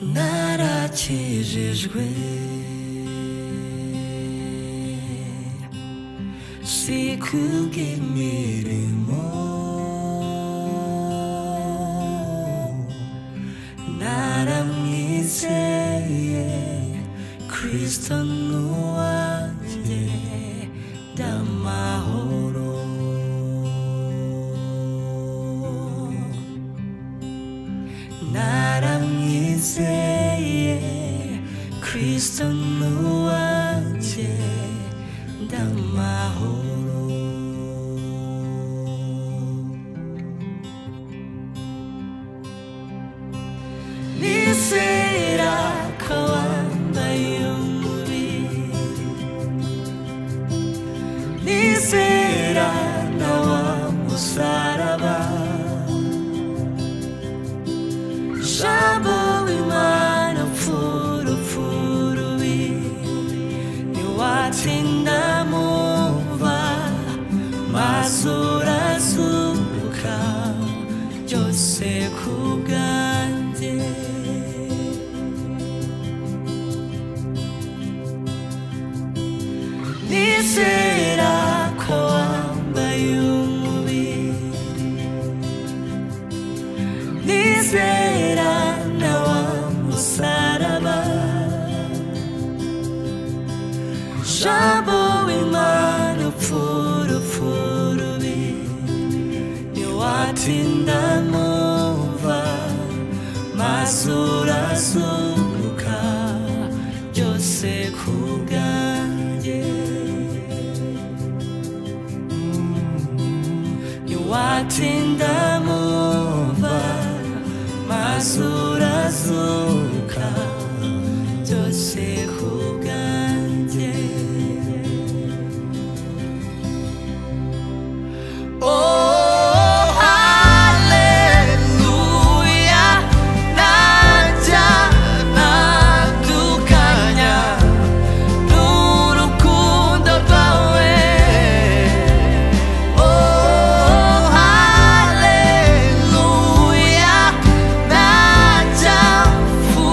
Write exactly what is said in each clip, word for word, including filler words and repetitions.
narakijijwe si kubw'imirimo naramwizeye Kristo nuwanjye ndamahoro naramwizeye Kristo nuwanjye ndamahoro nizera ko wambaye umubiri nizera na wa musaraba jambo w'Imana pfurufurubi niwatinda mumva maze urazuka byose kubwanjye nizera ko wambaye umubiri nizera na wa musaraba jambo w'Imana pfurufurubi niwatinda mumva maze urazuka byose kubwanjye niwatinda mumva maze urazuka byose kubwanjye oh hallelujah najya nadukanya n'urukundo rwawe oh hallelujah najya mfu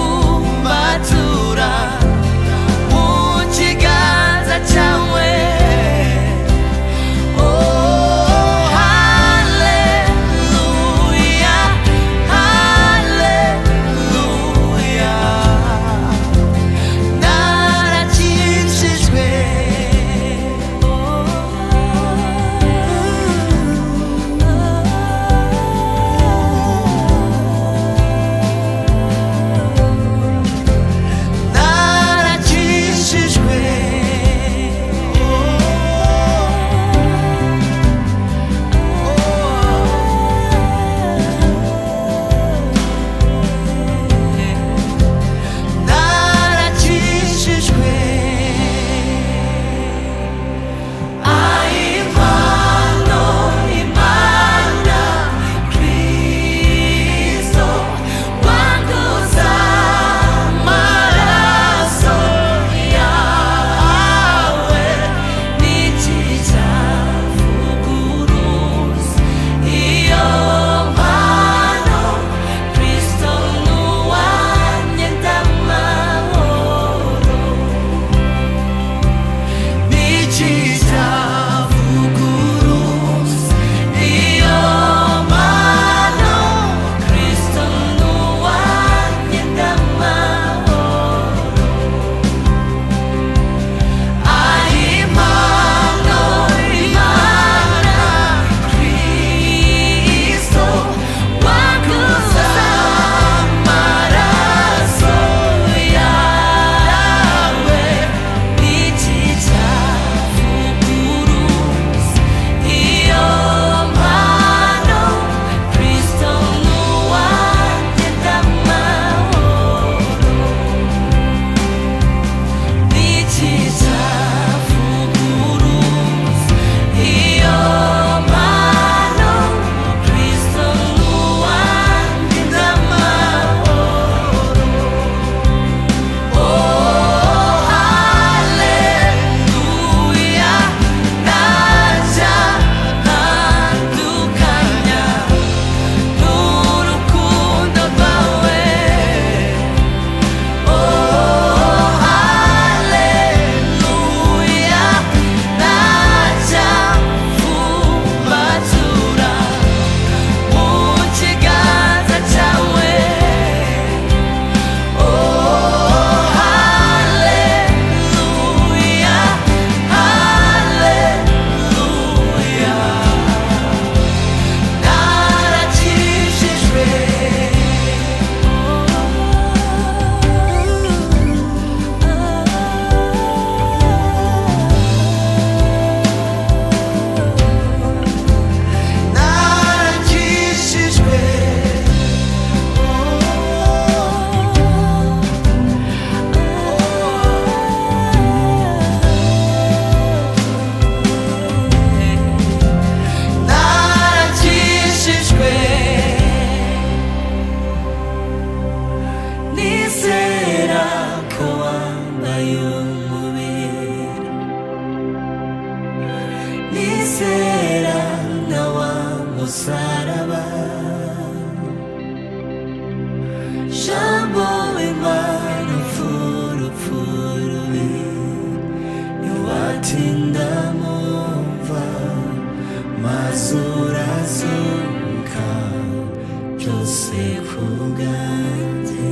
byose ku bwanjye.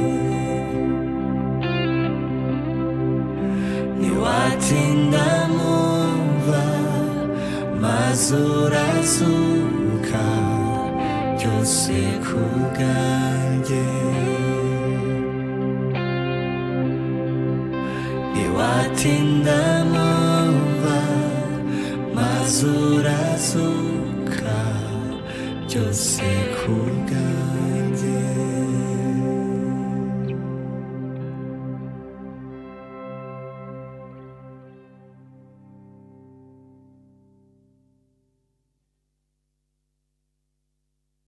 Ntiwatinda mumva maze urazuka byose ku bwanjye. Ntiwatinda mumva maze urazuka byose ku bwanjye.